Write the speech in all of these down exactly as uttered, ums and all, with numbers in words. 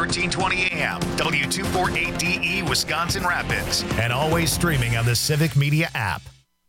thirteen twenty A M, W two forty-eight D E, Wisconsin Rapids, and always streaming on the Civic Media app.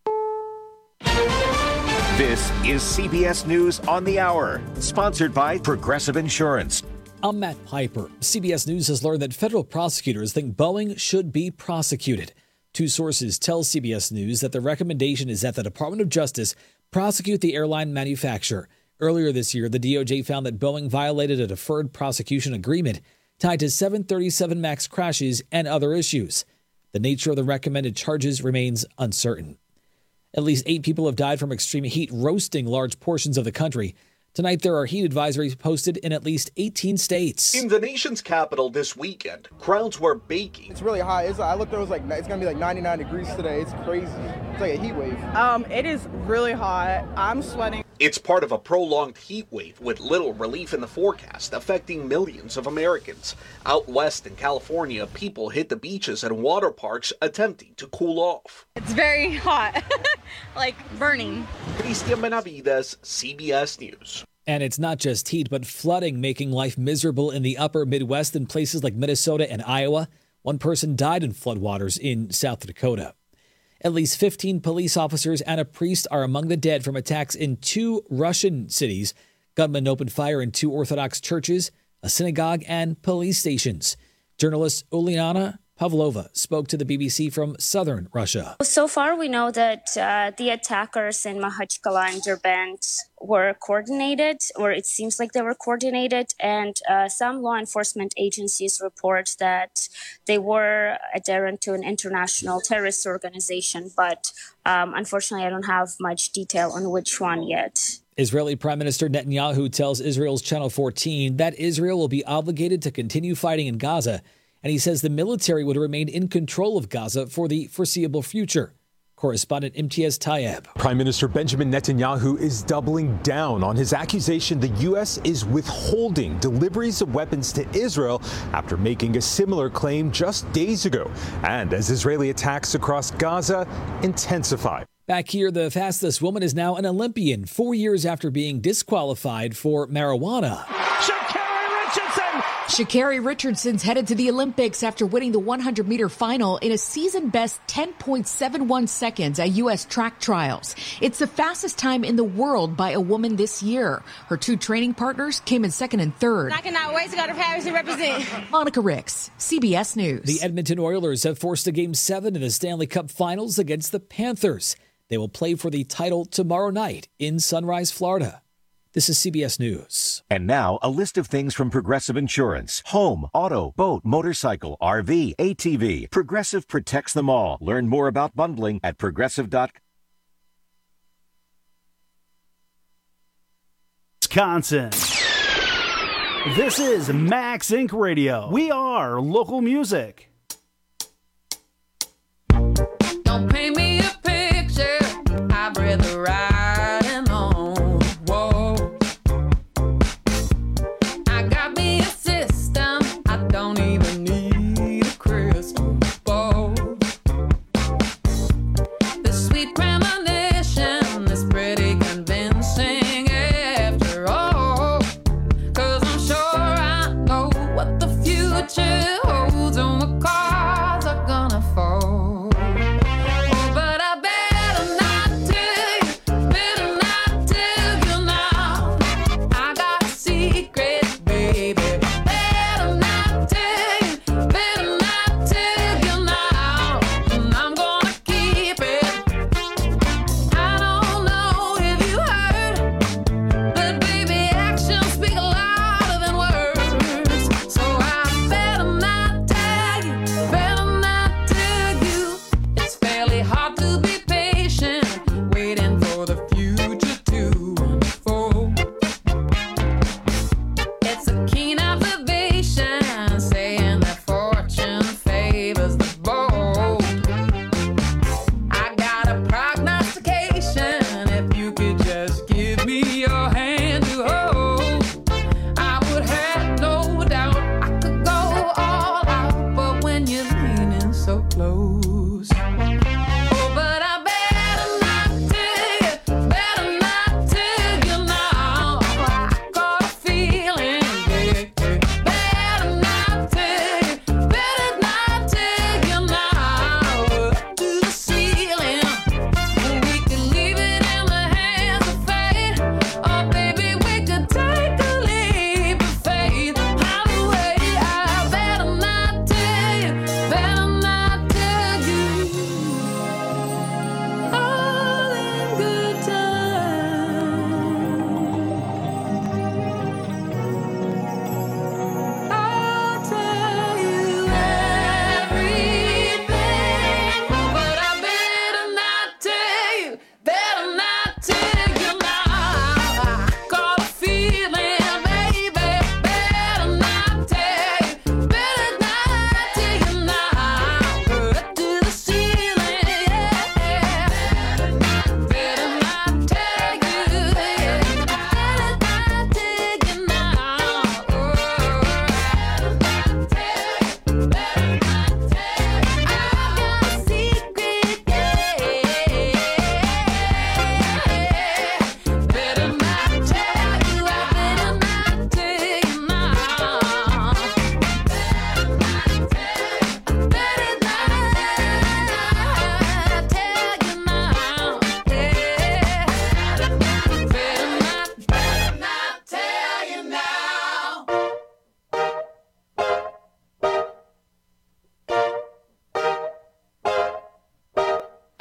This is C B S News on the Hour, sponsored by Progressive Insurance. I'm Matt Piper. C B S News has learned that federal prosecutors think Boeing should be prosecuted. Two sources tell C B S News that the recommendation is that the Department of Justice prosecute the airline manufacturer. Earlier this year, the D O J found that Boeing violated a deferred prosecution agreement tied to seven thirty-seven MAX crashes and other issues. The nature of the recommended charges remains uncertain. At least eight people have died from extreme heat roasting large portions of the country. Tonight, there are heat advisories posted in at least eighteen states. In the nation's capital this weekend, crowds were baking. It's really hot. It's, I looked, it was like, it's going to be like ninety-nine degrees today. It's crazy. It's like a heat wave. Um, it is really hot. I'm sweating. It's part of a prolonged heat wave with little relief in the forecast, affecting millions of Americans. Out west in California, people hit the beaches and water parks attempting to cool off. It's very hot, like burning. Cristian Benavides, C B S News. And it's not just heat, but flooding making life miserable in the upper Midwest in places like Minnesota and Iowa. One person died in floodwaters in South Dakota. At least fifteen police officers and a priest are among the dead from attacks in two Russian cities. Gunmen opened fire in two Orthodox churches, a synagogue, and police stations. Journalist Uliana Pavlova spoke to the B B C from southern Russia. So far, we know that uh, the attackers in Makhachkala and Derbent were coordinated, or it seems like they were coordinated, and uh, some law enforcement agencies report that they were adherent to an international terrorist organization, but um, unfortunately, I don't have much detail on which one yet. Israeli Prime Minister Netanyahu tells Israel's Channel fourteen that Israel will be obligated to continue fighting in Gaza, and he says the military would remain in control of Gaza for the foreseeable future. Correspondent Imtiaz Tayeb. Prime Minister Benjamin Netanyahu is doubling down on his accusation the U S is withholding deliveries of weapons to Israel after making a similar claim just days ago, and as Israeli attacks across Gaza intensify. Back here, the fastest woman is now an Olympian, four years after being disqualified for marijuana. Sha'Carri Richardson's headed to the Olympics after winning the one hundred meter final in a season-best ten point seven one seconds at U S track trials. It's the fastest time in the world by a woman this year. Her two training partners came in second and third. I cannot wait to go to Paris and represent. Monica Ricks, C B S News. The Edmonton Oilers have forced a Game seven in the Stanley Cup Finals against the Panthers. They will play for the title tomorrow night in Sunrise, Florida. This is C B S News. And now, a list of things from Progressive Insurance. Home, auto, boat, motorcycle, R V, A T V. Progressive protects them all. Learn more about bundling at progressive dot com. Wisconsin. This is Max Inc Radio. We are local music. Don't paint me a picture. I'd rather ride.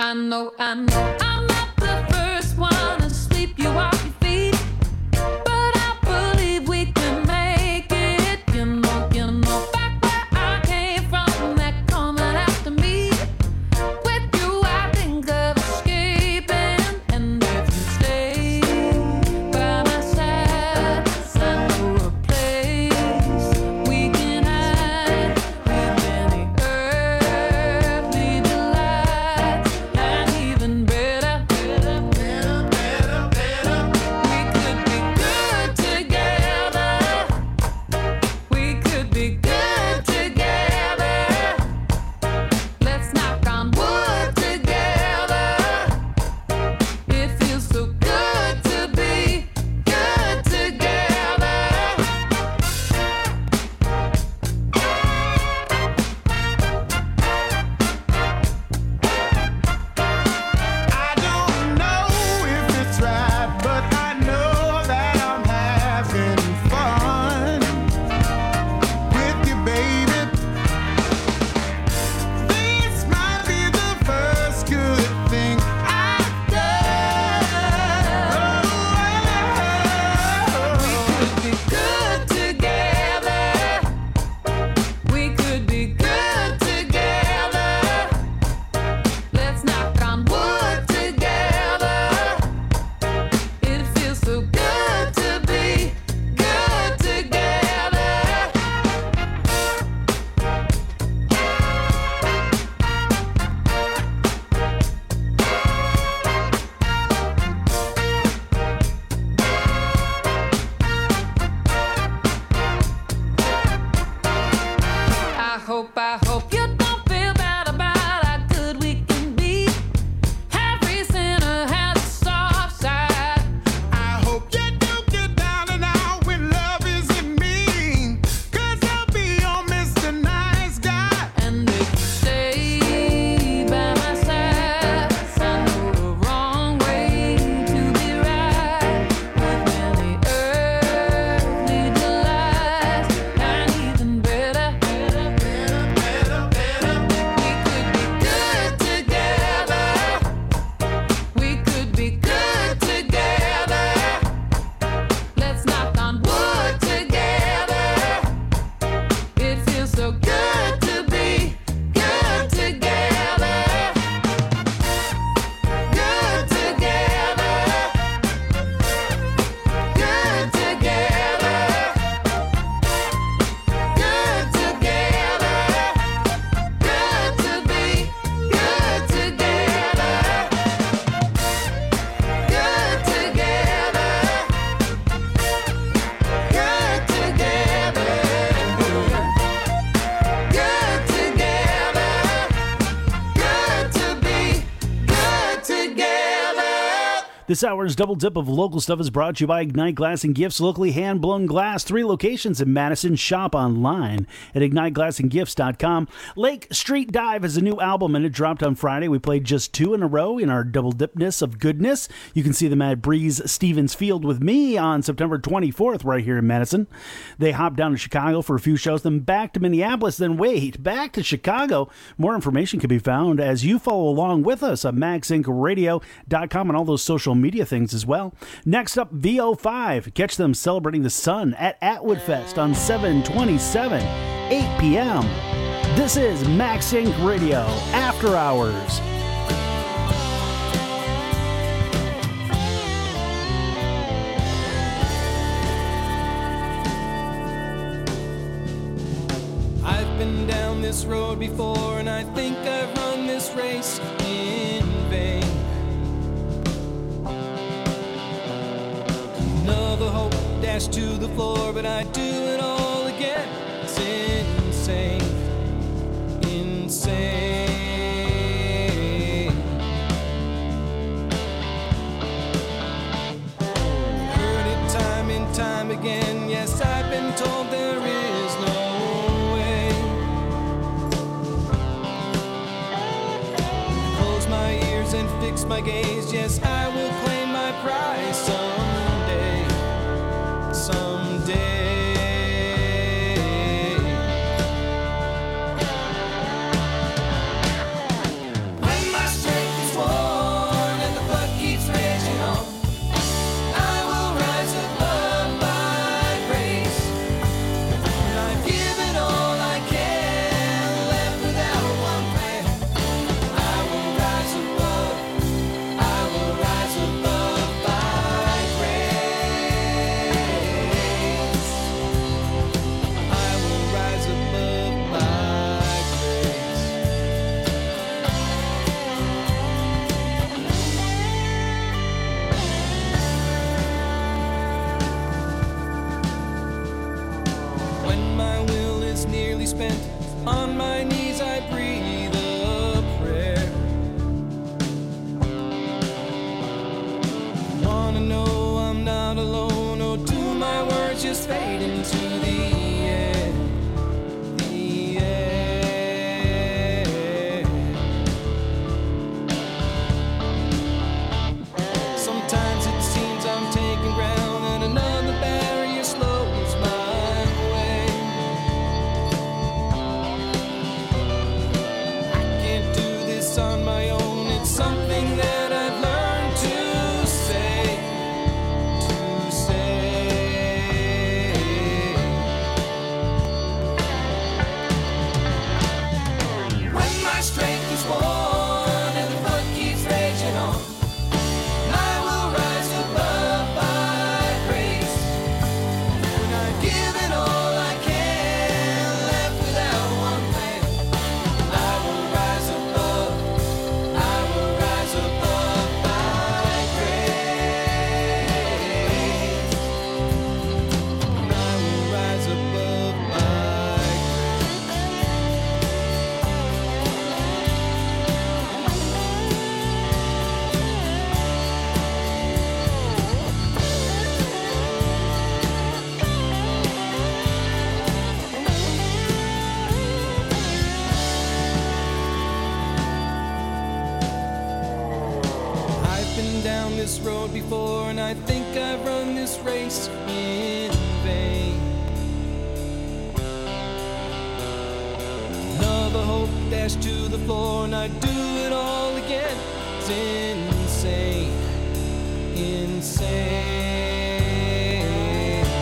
I know, I know I'm not the first one to sweep you off your feet, but I believe we can make it. You know, you know, back where I came from, they're coming after me. With you, I think of escaping, and if you stay by my side, I know a place we can hide with any earthly delights, and even better, better, better, better, better. We could be good together. We could be good together. Let's knock on wood together. It feels so good to be good together. I don't know if it's right, but I know that I'm having fun with you, baby. This might be the first good thing I've done. We could be good together. We could be good together. Let's knock on wood together. It feels so good to be good together. I hope, I hope you don't feel bad about how good we can be. Every sinner has a soft side. I hope you don't get down and out when love isn't mean, 'cause I'll be your Mister Nice Guy. And if you stay by my side, I know the wrong way to be right. With many earthly delights, and even better, better, better, better, better. We could be good together. We could be good together. Let's knock on wood together. It feels so good to be good together. Good together. Good together. Good together. Good to be good together. Good together. Good together. Good together. Good to be good together. This hour's double dip of local stuff is brought to you by Ignite Glass and Gifts, locally hand-blown glass. Three locations in Madison. Shop online at ignite glass and gifts dot com. Lake Street Dive is a new album, and it dropped on Friday. We played just two in a row in our double dipness of goodness. You can see them at Breeze Stevens Field with me on September twenty-fourth right here in Madison. They hopped down to Chicago for a few shows, then back to Minneapolis, then wait, back to Chicago. More information can be found as you follow along with us on max inc radio dot com and all those social media things as well. Next up, V O five. Catch them celebrating the sun at Atwood Fest on seven twenty-seven, eight p.m. This is Max Inc Radio After Hours. I've been down this road before, and I think I've run this race in vain. Another hope dashed to the floor, but I do it all again. It's insane, insane. Heard it time and time again. Yes, I've been told there is no way. Close my ears and fix my gaze. Yes, I will claim my prize someday, someday. When my strength is worn spent on my knees, I breathe a prayer. Wanna know I'm not alone, or do my words just fade into the air? The air. Sometimes it seems I'm taking ground and another barrier slows my way. I can't do this on my own, it's something that I've learned to say, to say. When my strength is worn and the flood keeps raging on, I will rise above by grace. When I've given all I can, left without one plan, I will rise above, I will rise above by grace. And I will rise above by I've been down this road before, and I think I've run this race in vain. Another hope dashed to the floor, and I'd do it all again. It's insane, insane.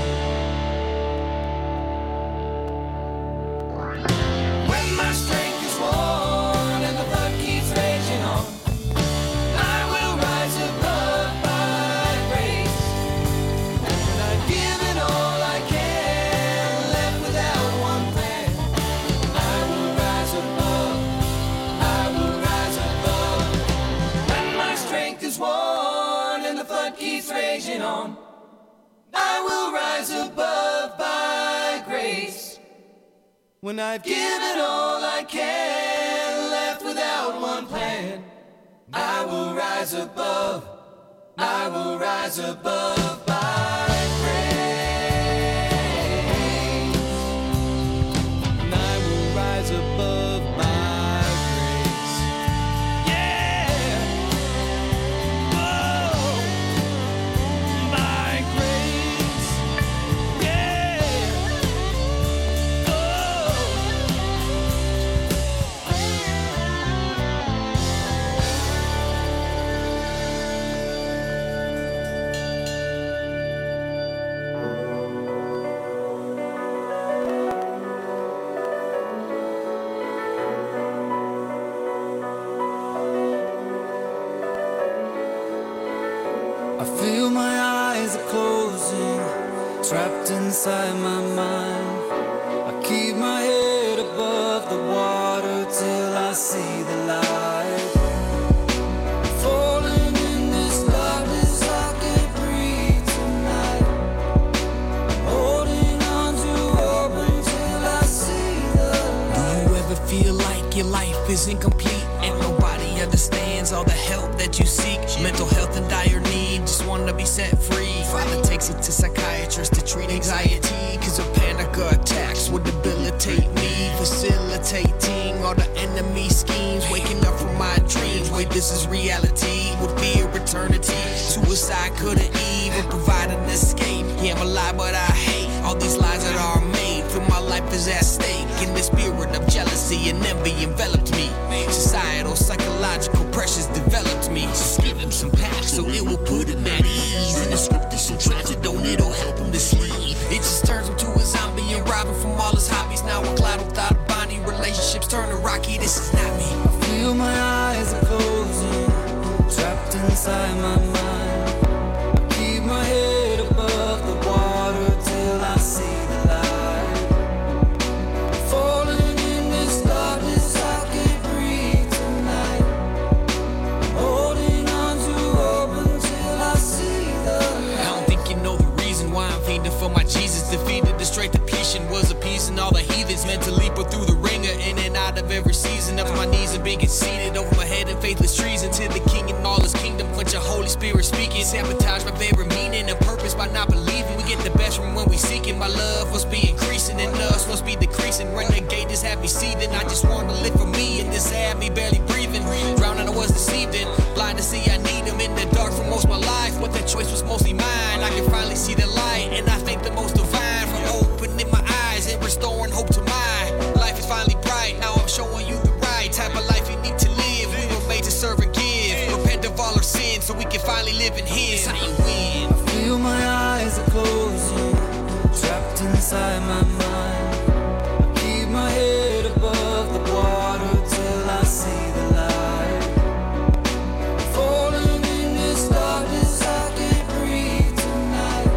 When my strength is worn and the flood keeps raging on, I will rise above by grace. When I've given all I can, left without one plan, I will rise above, I will rise above. When my strength is worn and the flood keeps raging on, I will rise above by grace. When I've given all I can, left without one plan, I will rise above, I will rise above by grace. And I will rise above by grace. Yeah. Whoa. By grace. Yeah. I feel my eyes are closing, trapped inside my mind. I keep my head above the water till I see the light. Falling in this darkness, I can't breathe tonight. Holding on to hope until I see the light. Do you ever feel like your life is incomplete and nobody understands all the help that you seek? Mental health in dire need, just wanna be set free. Father takes it to psychiatrists to treat anxiety, cause a panic attacks would debilitate me. Facilitating all the enemy schemes, waking up from my dreams. Wait, this is reality, with fear eternity. Suicide couldn't even provide an escape. Yeah, I'm alive but I hate all these lies that are made. Feel my life is at stake, and the spirit of jealousy and envy enveloped me. Societal, psychological pressures developed me. Just give him some pack so it will put him at ease. And the script is so tragic, don't it'll help him to sleep. It just turns him to a zombie and rob him from all his hobbies. Now a cloud without a body, relationships turn to rocky. This is not me. I feel my eyes are closing, trapped inside my mind. I keep my head above the water till I see the light. Falling in this darkness, I can't breathe tonight. Holding on to hope until I see the light. I don't think you know the reason why I'm fiending for my Jesus. Defeated the straight depletion, was appeasing all the heat. heathens, mentally put through the ringer, in and out of every season. Of my knees and being conceited over my head and faithless treason to the king and all his kingdom. Quench a Holy Spirit speaking, sabotage my very meaning and purpose by not believing. We get the best from when we seek it. My love must be increasing and us must be decreasing. Renegade just had me seething. I just want to live for me, and this had me barely breathing. Drowning, I was deceived in, blind to see I need him in the dark for most of my life. But that choice was mostly mine. I can finally see the light, and I thank the most divine for opening my eyes and restoring hope to mine. Life is finally bright. Now I'm showing you the right type of life you need to live. We were made to serve and give. Repent of all our sins so we can finally live in His. How you win? I feel my eyes are closing, trapped inside my mind. I keep my head above the water till I see the light. Falling in this darkness, I can't breathe tonight.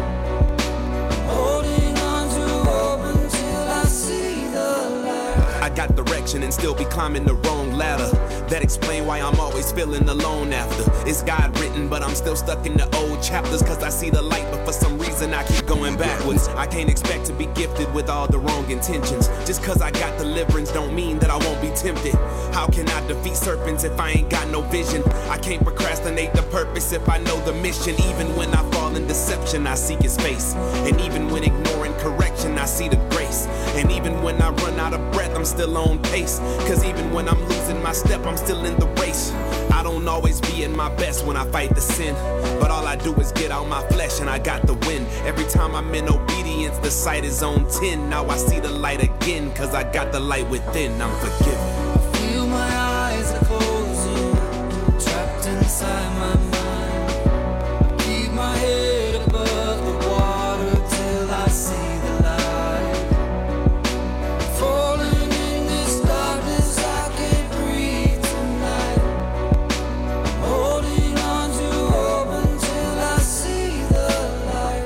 Holding on to hope until I see the light. I got direction and still be climbing the wrong ladder. That explain why I'm always feeling alone after. It's God written, but I'm still stuck in the old chapters. Cause I see the light, but for some reason I keep going backwards. I can't expect to be gifted with all the wrong intentions. Just cause I got deliverance don't mean that I won't be tempted. How can I defeat serpents if I ain't got no vision? I can't procrastinate the purpose if I know the mission. Even when I fall in deception, I seek His face. And even when ignoring correction, I see the grace. And even when I run out of breath, I'm still on pace. Cause even when I'm losing my step, I'm still in the race. I don't always be in my best when I fight the sin, but all I do is get out my flesh and I got the win. Every time I'm in obedience, the sight is on ten. Now I see the light again, cause I got the light within. I'm forgiven. I feel my eyes are closing, trapped inside my mind. I keep my head above the water till I see the light. Falling in this darkness, I can't breathe tonight. Holding on to hope until I see the light.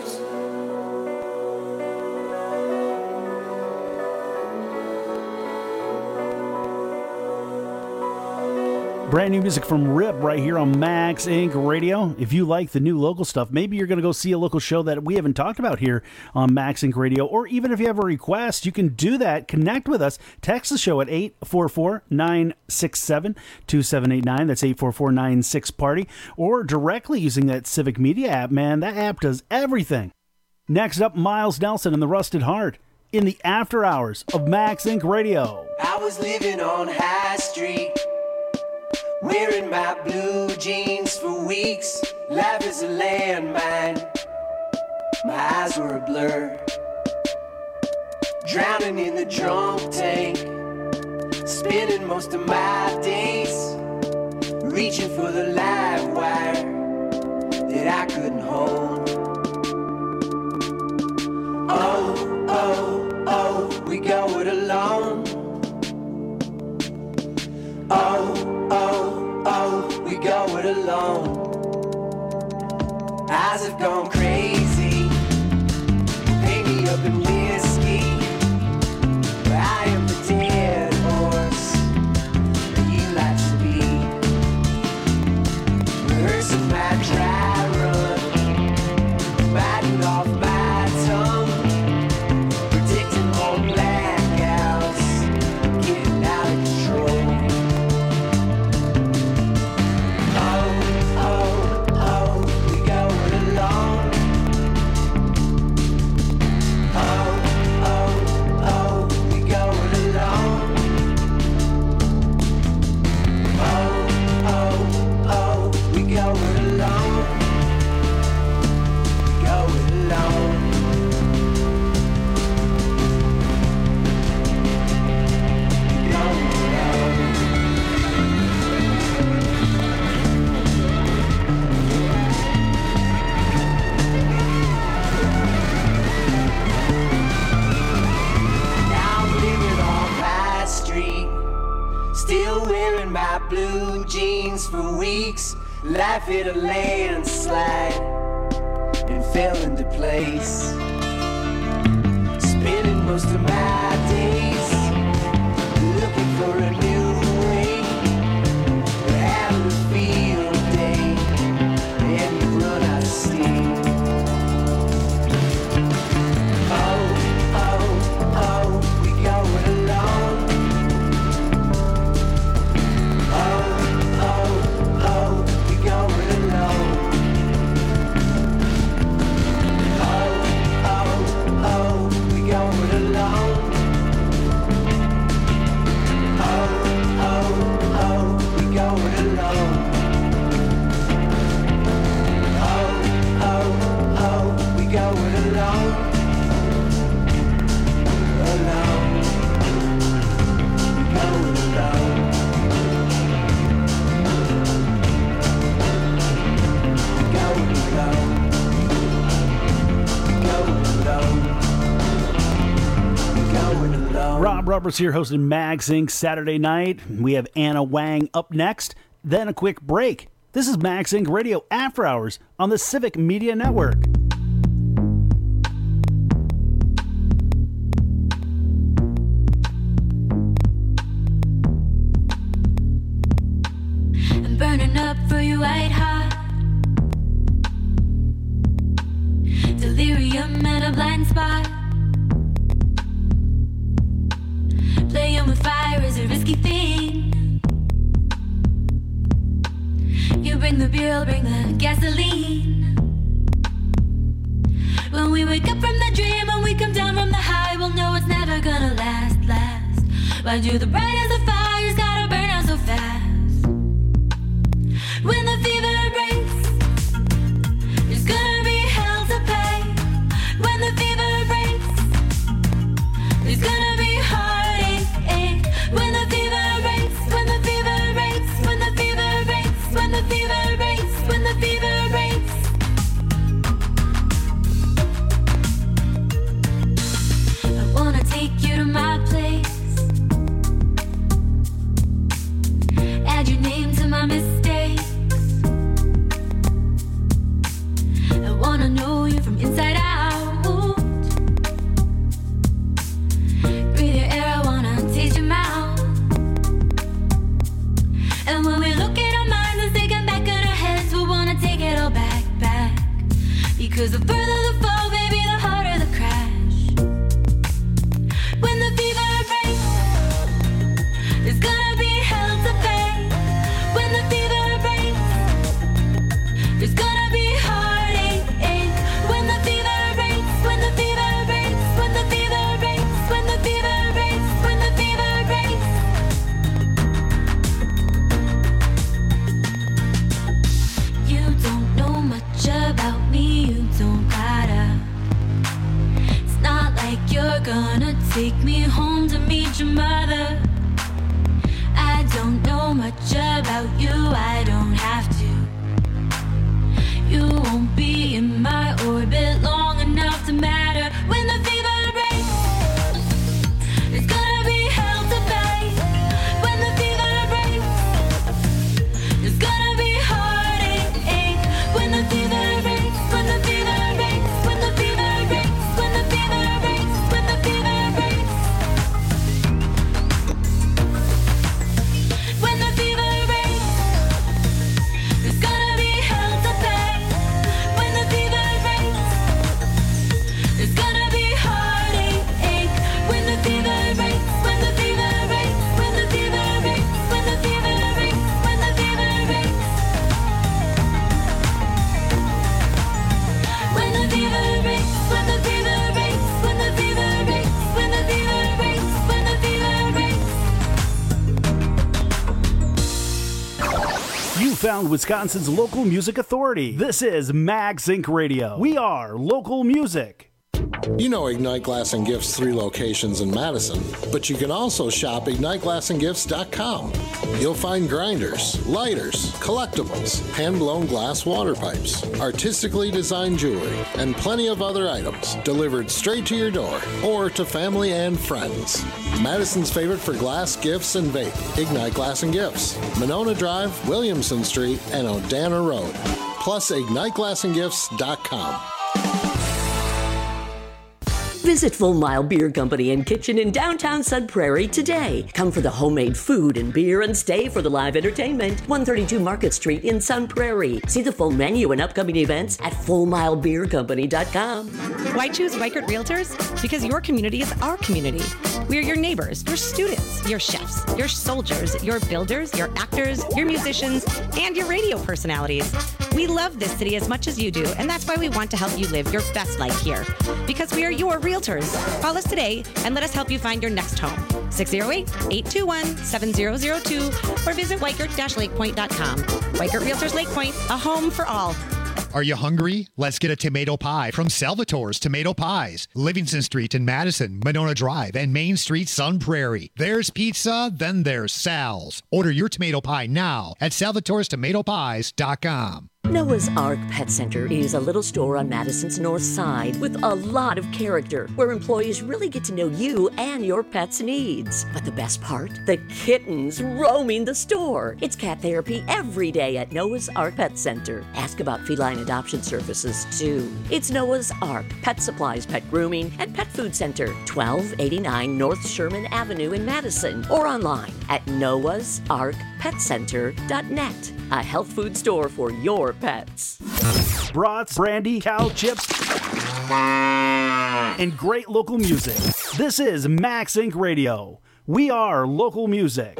Brand new music from Rip right here on Max Incorporated. Radio. If you like the new local stuff, maybe you're going to go see a local show that we haven't talked about here on Max Incorporated Radio, or even if you have a request, you can do that. Connect with us. Text the show at eight four four, nine six seven, two seven eight nine. That's eight four four, nine six, party. Or directly using that Civic Media app, man. That app does everything. Next up, Miles Nelson and the Rusted Heart in the after hours of Max Incorporated Radio. I was living on High Street, wearing my blue jeans for weeks. Life is a landmine, my eyes were a blur. Drowning in the drunk tank, spending most of my days reaching for the live wire that I couldn't hold. Oh, oh, oh, we go it alone. Oh, oh, oh, we go it alone. Eyes have gone crazy, paint me up in whiskey. I am the dead horse that you like to be. Rehearsing my dry run, biting off my tongue, predicting more blackouts, getting out of control. Blue jeans for weeks, life hit a landslide and fell into place. Spending most of my days looking for a new way. We're having a field day and we run out of steam. Oh, oh, oh, we go Harper's here hosting MagSync Saturday night. We have Anna Wang up next, then a quick break. This is MagSync Radio After Hours on the Civic Media Network. I'm burning up for you white hot. Delirium at a blind spot. Playing with fire is a risky thing. You bring the beer, I'll bring the gasoline. When we wake up from the dream and we come down from the high, we'll know it's never gonna last, last. Mind you, the brightest of fires gotta burn out so fast. When the fever breaks, there's gonna be hell to pay. When the fever breaks, there's gonna be heartache. When the fever breaks, when the fever breaks, when the fever breaks, when the fever breaks, when the fever breaks. I wanna take you to my place. Add your name to my mistakes. I wanna know you from inside out. Breathe your air, I wanna taste your mouth. And when we look at our minds and thinking back in our heads, we wanna take it all back, back. Because the further the fall, baby, the harder the crash. When the fever breaks, there's gonna be hell to pay. When the fever breaks, there's gonna be heartache. When the fever breaks, when the fever breaks, when the fever breaks, when the fever breaks, when the fever breaks. You don't know much about me, you don't gotta. It's not like you're gonna take me home to meet your mother. I don't know much about you, I don't have to. You won't be in my orbit long enough to matter. When the fever breaks, it's gonna be hell to pay. When the fever breaks, it's gonna be heartache. When the fever breaks, when the fever breaks, when the fever breaks, when the fever breaks, when the fever breaks. When the fever breaks, it's gonna be hell to pay. When the fever breaks, it's gonna be heartache. When the fever breaks, when the fever breaks, when the fever breaks, when the fever breaks, when the fever breaks. When the fever breaks, when the fever breaks, when the fever breaks, when the fever breaks, when the fever breaks. You found Wisconsin's local music authority. This is MagSync Radio. We are local music. You know Ignite Glass and Gifts' three locations in Madison, but you can also shop ignite glass and gifts dot com. You'll find grinders, lighters, collectibles, hand-blown glass water pipes, artistically designed jewelry, and plenty of other items delivered straight to your door or to family and friends. Madison's favorite for glass, gifts, and vape, Ignite Glass and Gifts, Monona Drive, Williamson Street, and Odana Road. Plus ignite glass and gifts dot com. Visit Full Mile Beer Company and Kitchen in downtown Sun Prairie today. Come for the homemade food and beer and stay for the live entertainment. one thirty-two Market Street in Sun Prairie. See the full menu and upcoming events at full mile beer company dot com. Why choose Weichert Realtors? Because your community is our community. We are your neighbors, your students, your chefs, your soldiers, your builders, your actors, your musicians, and your radio personalities. We love this city as much as you do, and that's why we want to help you live your best life here. Because we are your realtors. Call us today and let us help you find your next home. six oh eight, eight two one, seven zero zero two or visit weichert dash lake point dot com. Weichert Realtors Lake Point, a home for all. Are you hungry? Let's get a tomato pie from Salvatore's Tomato Pies. Livingston Street in Madison, Monona Drive, and Main Street, Sun Prairie. There's pizza, then there's Sal's. Order your tomato pie now at salvatores tomato pies dot com. Noah's Ark Pet Center is a little store on Madison's north side with a lot of character where employees really get to know you and your pet's needs. But the best part? The kittens roaming the store. It's cat therapy every day at Noah's Ark Pet Center. Ask about feline adoption services too. It's Noah's Ark Pet Supplies, Pet Grooming, and Pet Food Center, twelve eighty-nine North Sherman Avenue in Madison, or online at noahs ark pet center dot net. A health food store for your pets. Brats, brandy, cow chips, and great local music. This is Max Incorporated. Radio. We are local music.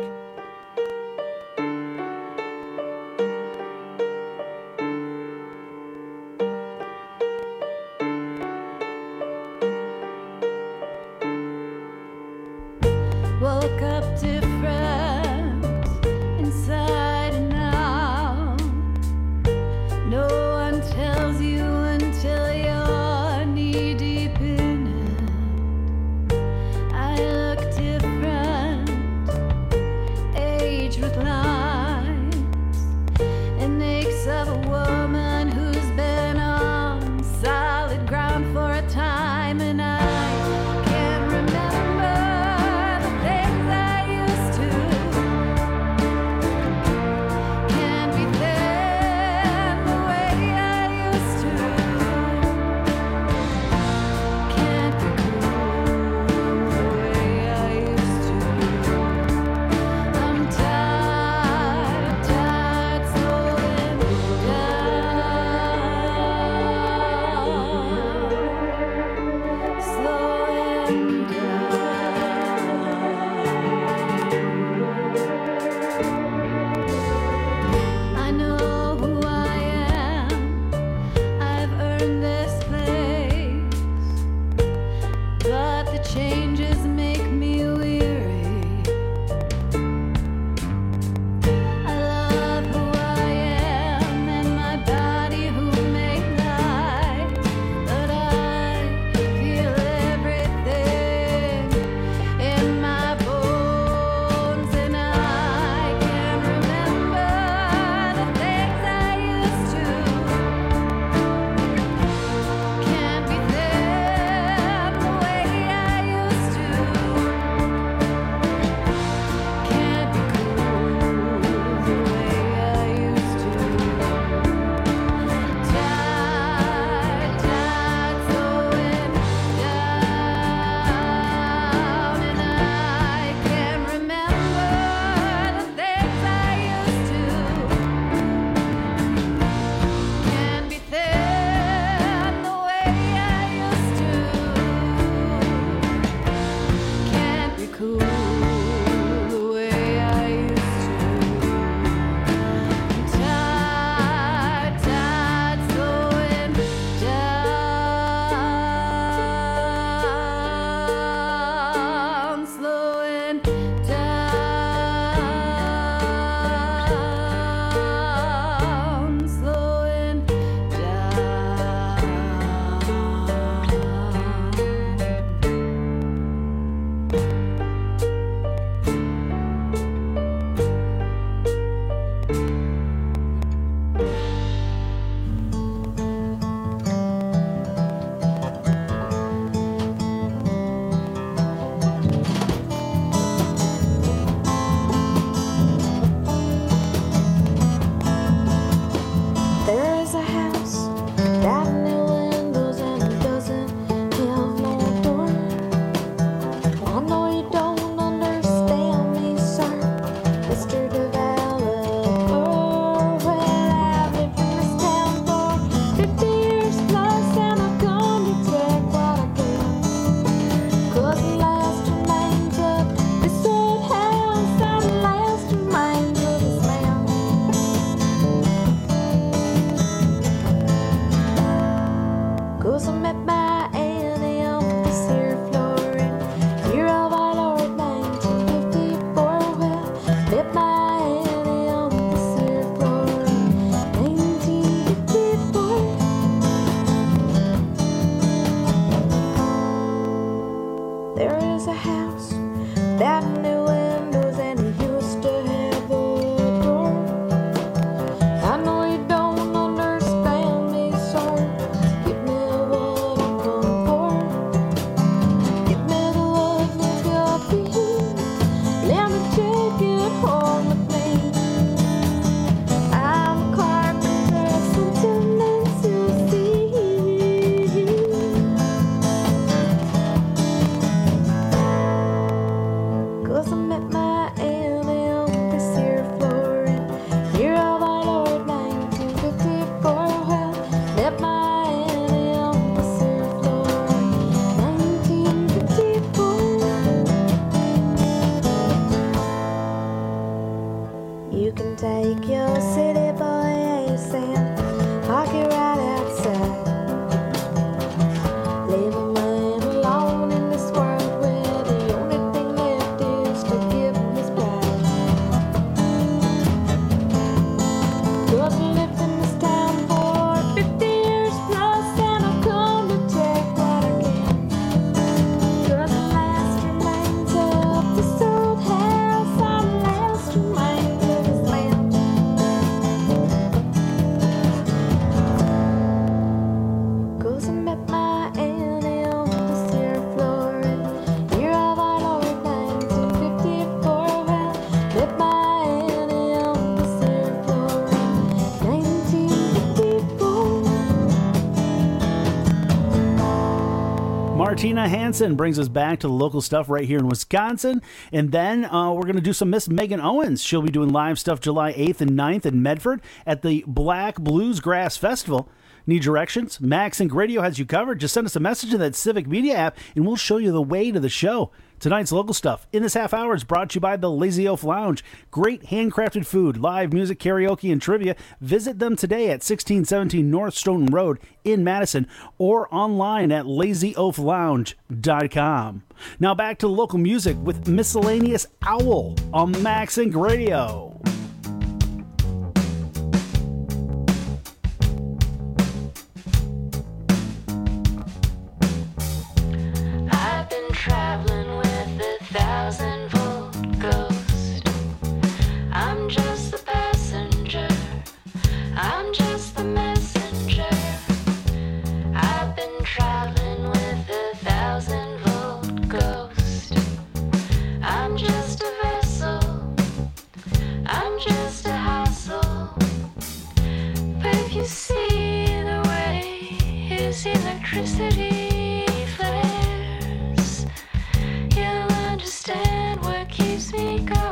Woke up different inside and out. No one tells you until you're knee deep in it. I look different, aged with lines, and aches of a woman who's been on solid ground for a time, and I can't remember the things I used to. 'Cause I met my aunt in this here Florida, year of our Lord nineteen fifty-four. Well, met my aunt in this here Florida, nineteen fifty-four. You can take your city boy ace and park it right outside. Leave a man alone in this world where the only thing left is to give him his pride. 'Cause I lived in this town for fifty years plus, and I've come to take what I can. 'Cause the last remains of this old house, I'm the last remains of this land. 'Cause I met my aunt in this here Florida, year of our Lord nineteen fifty-four. Well, met my aunt in this here Florida, nineteen fifty-four. Martina Hansen brings us back to the local stuff right here in Wisconsin. And then uh, we're going to do some Miss Megan Owens. She'll be doing live stuff July eighth and ninth in Medford at the Black Blues Grass Festival. Need directions? MaxSync Radio has you covered. Just send us a message in that Civic Media app, and we'll show you the way to the show. Tonight's local stuff in this half hour is brought to you by the Lazy Oaf Lounge. Great handcrafted food, live music, karaoke, and trivia. Visit them today at sixteen seventeen North Stoughton Road in Madison or online at lazy oaf lounge dot com. Now back to local music with Miscellaneous Owl on MaxSync Radio. I've been traveling with a thousand volt ghost. I'm just the passenger, I'm just the messenger. I've been traveling with a thousand volt ghost. I'm just a vessel, I'm just a hassle. But if you see the way his electricity flares, you'll understand what keeps me going.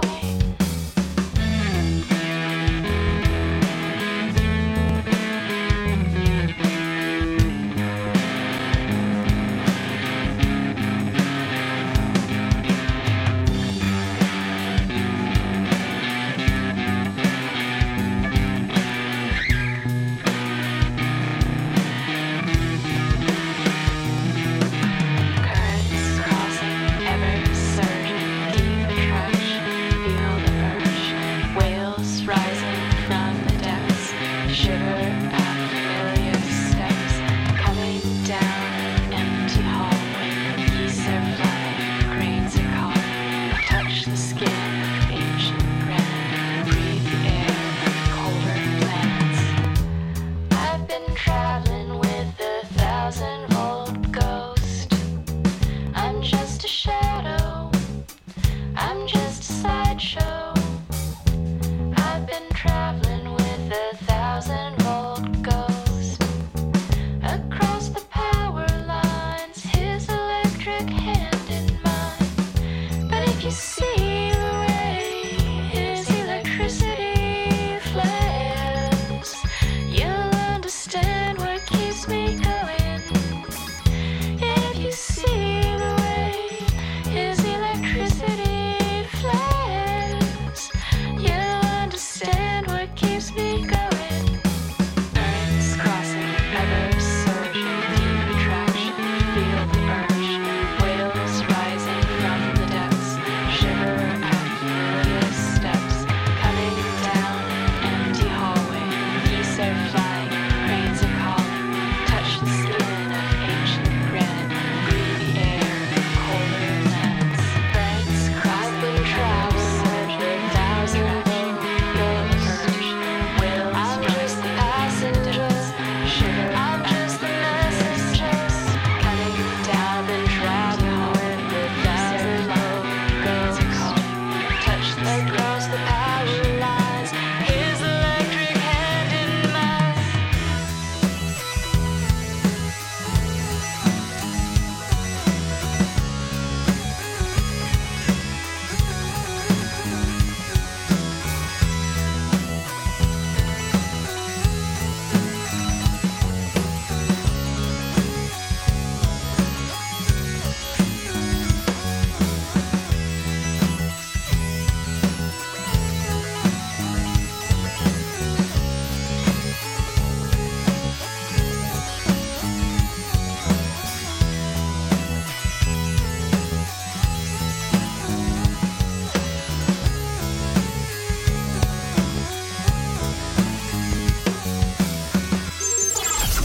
Currents crossing, ever surging, deep a trudge, feel the urge. Whales rising from the depths, shiver at familiar steps, coming down an empty hallway. Geese are flying, cranes are calling. Touch the skin of ancient granite, breathe the air of colder planets. I've been traveling with a thousand volt ghost. I'm just a shadow, I'm just a sideshow. I've been traveling with a thousand volt ghost. Across the power lines, his electric hand in mine. But if you see the way his electricity flares, you'll understand what keeps me going. If you see the way his electricity flares,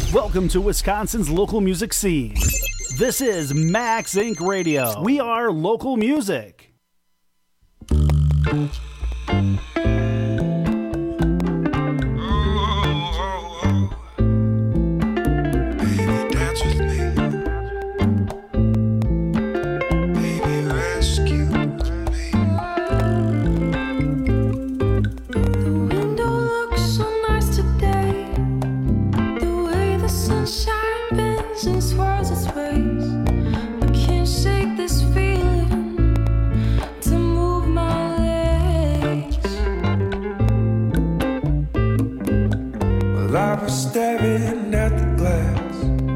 Welcome to Wisconsin's local music scene. This is Max Inc Radio. We are local music. Staring at the glass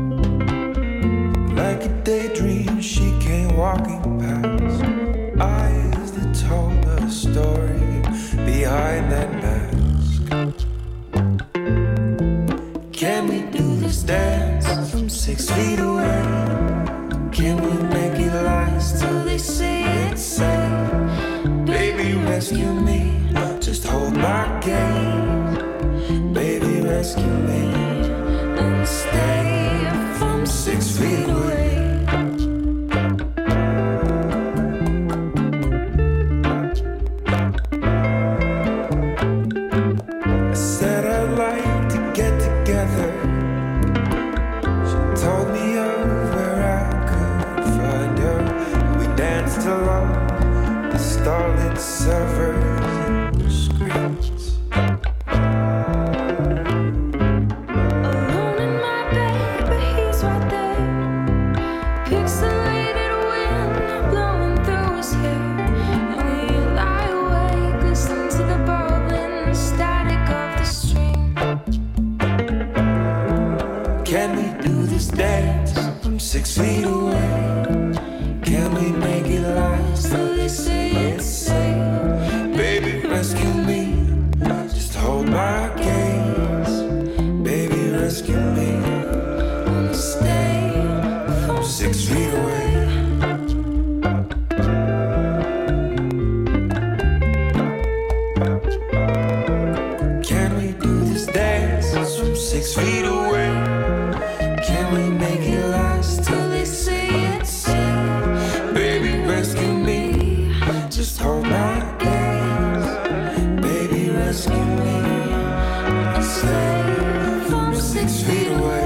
like a daydream she came walking past. Eyes that told her story behind that mask. Can we do this dance from six feet away? Can we make it last till they say it's safe? Baby, rescue me, just hold my gaze. Baby, rescue me and stay from six feet away. I said I'd like to get together. She told me of where I could find her. We danced along the starlit servers and screens. Six feet away, can we make it last till they say it's safe? Baby, rescue me, just hold my gaze. Baby, rescue me, and stay from six feet away. Can we do this dance from six feet away? Can we make it last till they say it's safe? Baby, rescue me, just hold my gaze. Baby, rescue me, and stay from six feet away.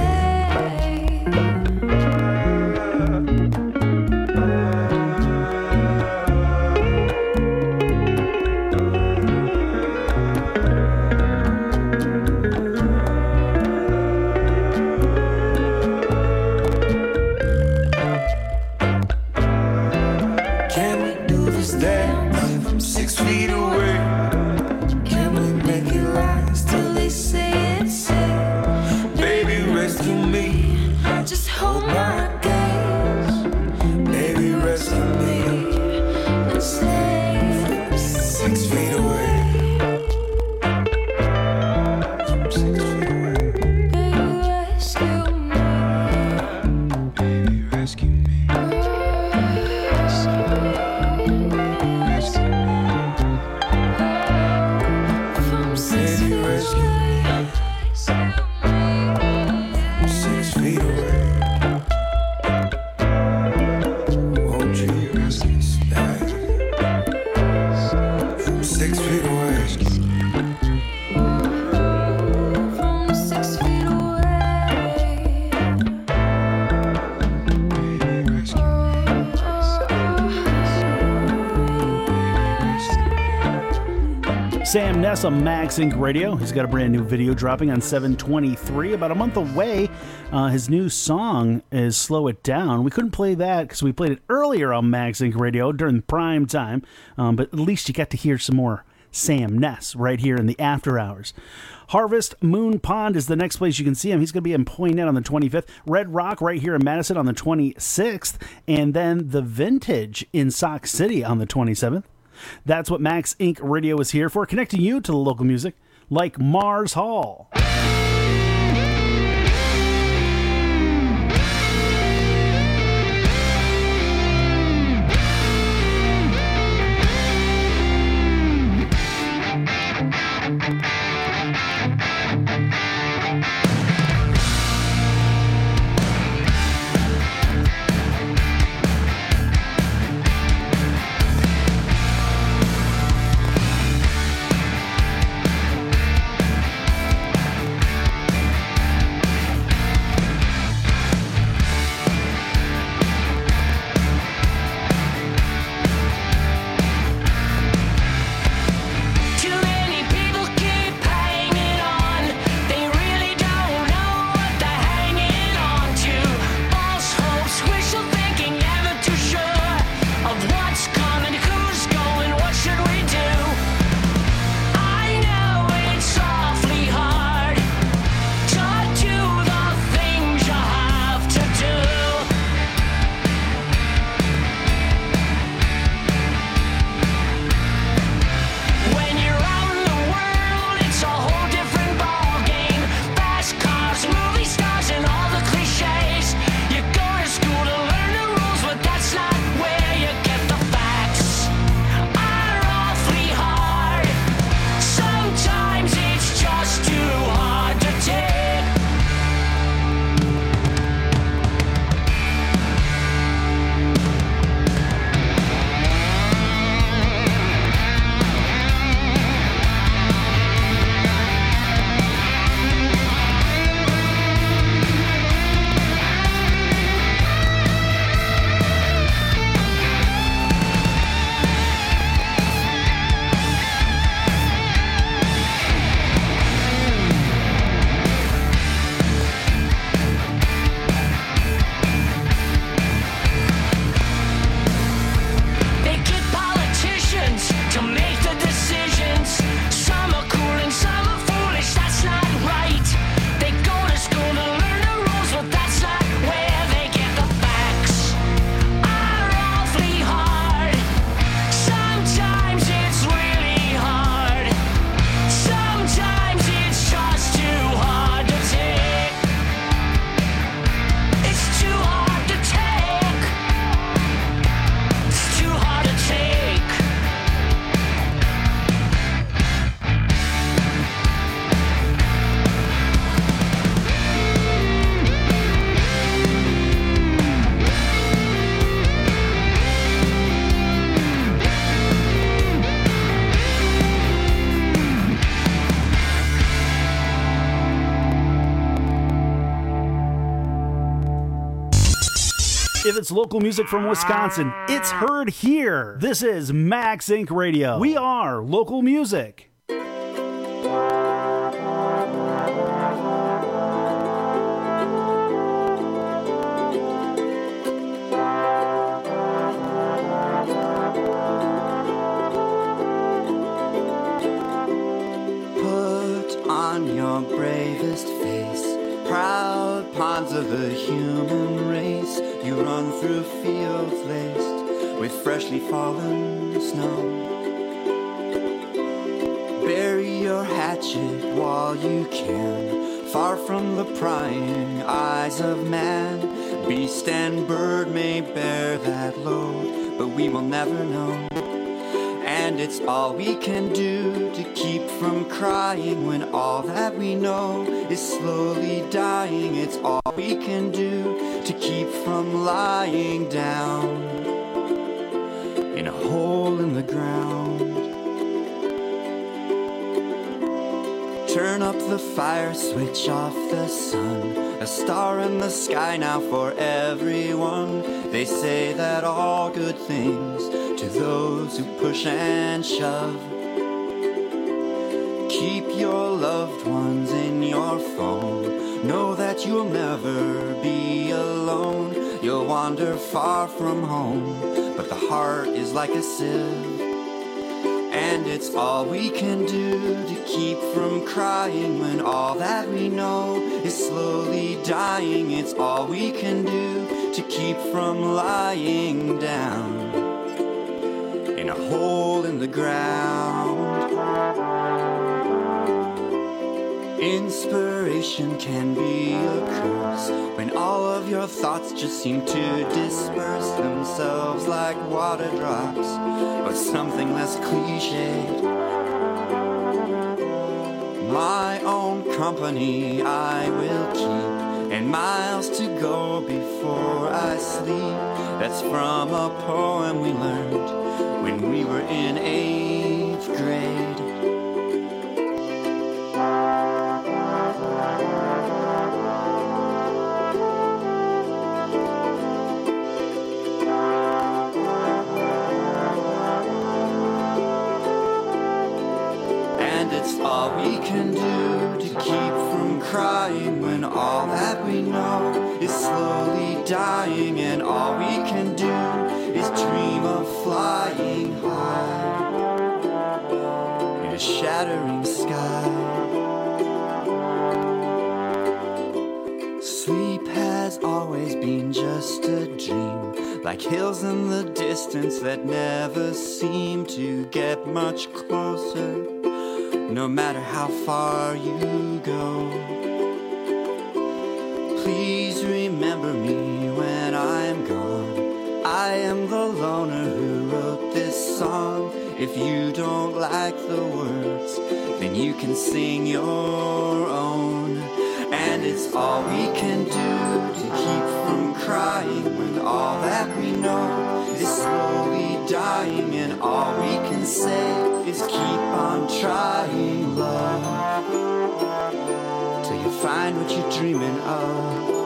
Sam Ness on Max Inc Radio. He's got a brand new video dropping on seven twenty-three, about a month away. Uh, his new song is Slow It Down. We couldn't play that because we played it earlier on Max Inc Radio during prime time, um, but at least you got to hear some more Sam Ness right here in the after hours. Harvest Moon Pond is the next place you can see him. He's going to be in Poinet on the twenty-fifth. Red Rock right here in Madison on the twenty-sixth. And then The Vintage in Sauk City on the twenty-seventh. That's what Max Inc Radio is here for, connecting you to the local music like Mars Hall. that's local music from Wisconsin. It's heard here. This is Max Inc Radio. We are local music. On your bravest face, proud pawns of the human race, you run through fields laced with freshly fallen snow. Bury your hatchet while you can, far from the prying eyes of man. Beast and bird may bear that load, but we will never know. And it's all we can do to keep from crying when all that we know is slowly dying. It's all we can do to keep from lying down in a hole in the ground. Turn up the fire, switch off the sun. A star in the sky now for everyone. They say that all good things to those who push and shove. Keep your loved ones in your phone. Know that you'll never be alone. You'll wander far from home, but the heart is like a sieve. And it's all we can do to keep from crying when all that we know is slowly dying. It's all we can do to keep from lying down in a hole in the ground. Inspiration can be a curse when all of your thoughts just seem to disperse themselves like water drops, or something less cliched. My own company I will keep, and miles to go before I sleep. That's from a poem we learned when we were in eighth grade. And it's all we can do to keep from crying when all that we know is slowly dying. And all we can do is dream of flying high in a shattering sky. Sleep has always been just a dream, like hills in the distance that never seem to get much closer, no matter how far you go. Please remember me when I'm gone. I am the loner who wrote this song. If you don't like the words, then you can sing your own. And it's all we can do to keep from crying when all that we know is slowly dying. And all we can say is keep on trying, love, till you find what you're dreaming of.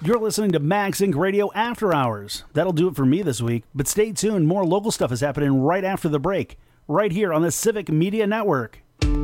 You're listening to Max Inc Radio After Hours. That'll do it for me this week, but stay tuned. More local stuff is happening right after the break, right here on the Civic Media Network.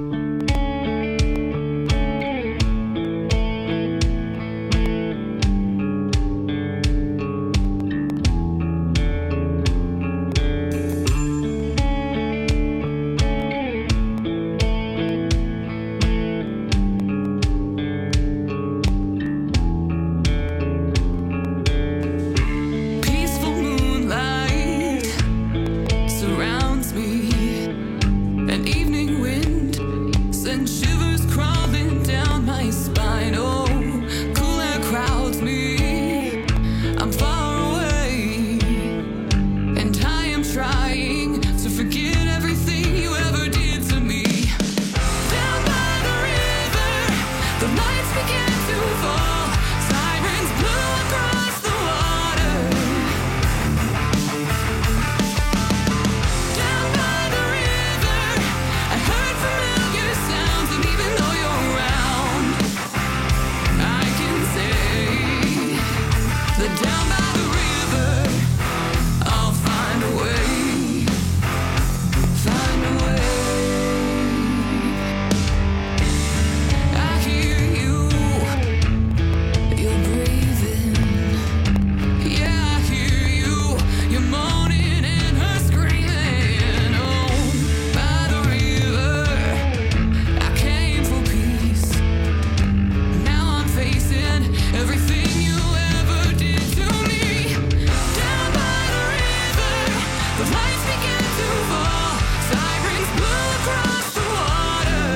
Peaceful moonlight surrounds me. An evening wind sends shivers crawling down my spine. Oh, cool air crowds me. I'm far away, and I am trying to forget everything you ever did to me. Down by the river, the lights began to fall. Sirens blew across the water. Down by the river, I heard familiar sounds, and even though you're around, I can say that down by the river, I'll find a way, find a way. I hear you, you're breathing. Yeah, I hear you, you're moaning and her screaming. Oh, by the river, I came for peace. Now I'm facing everything you ever did to me. Down by the river, the lights began to fall. Sirens blew across the water.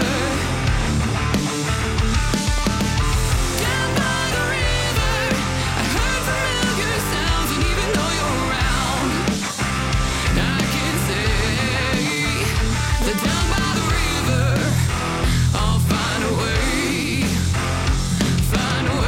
Down by the river, I heard familiar sounds, and even though you're around, I can say that down by the river, I'll find a way, find a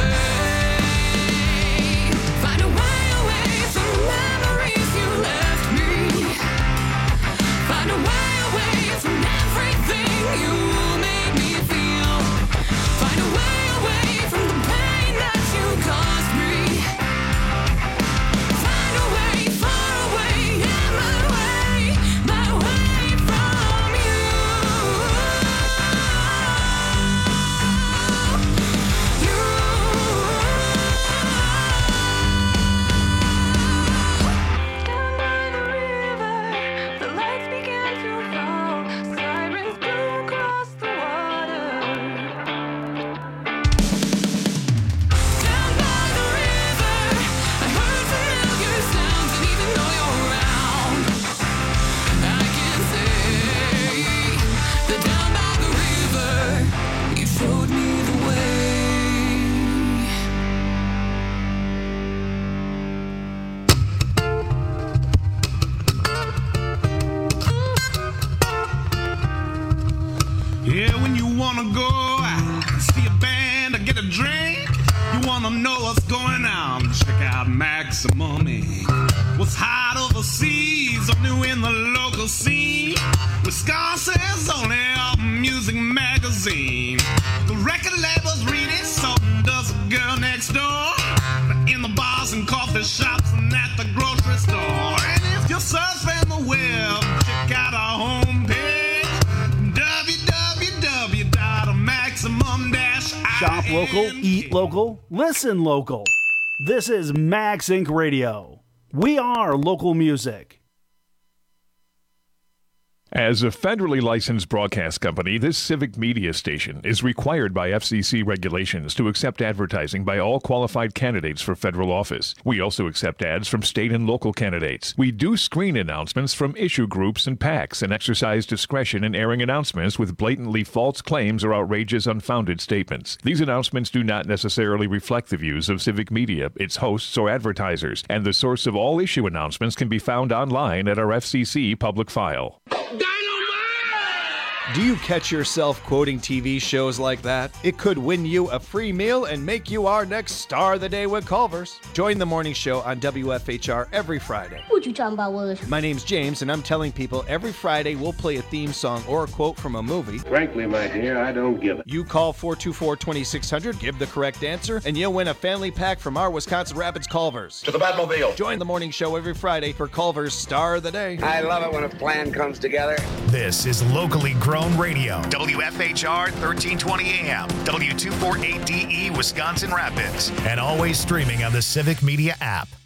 way, find a way away from the memories you left me, find a way away from everything you made me feel, find a way away from the pain that you caused me, find a way far away, yeah, my way, my way from you. Down by the river, the lights began to fall. Sirens blew across the water. Down by the river, I heard familiar sounds, and even though you're around, I can say that down by the river, you showed me the way. Yeah, when you wanna go out, see a band or get a drink, you wanna know what's going on, check out Maximum Incorporated. What's hot overseas, or new in the local scene, Wisconsin's only album music magazine. The record labels read it, so does the girl next door. But in the bars and coffee shops and at the grocery store. And if you're surfing the web, check out our homepage, w w w dot maximum dash Shop local, eat local, listen local. This is Max Inc Radio. We are local music. As a federally licensed broadcast company, this civic media station is required by F C C regulations to accept advertising by all qualified candidates for federal office. We also accept ads from state and local candidates. We do screen announcements from issue groups and PACs and exercise discretion in airing announcements with blatantly false claims or outrageous, unfounded statements. These announcements do not necessarily reflect the views of civic media, its hosts, or advertisers, and the source of all issue announcements can be found online at our F C C public file. Do you catch yourself quoting T V shows like that? It could win you a free meal and make you our next star of the day with Culver's. Join the morning show on W F H R every Friday. What you talking about, was? My name's James, and I'm telling people every Friday we'll play a theme song or a quote from a movie. Frankly, my dear, I don't give it. You call four two four, two six zero zero, give the correct answer, and you'll win a family pack from our Wisconsin Rapids Culver's. To the Batmobile. Join the morning show every Friday for Culver's Star of the Day. I love it when a plan comes together. This is locally grown radio. W F H R thirteen twenty A M, W two forty-eight D E, Wisconsin Rapids, and always streaming on the Civic Media app.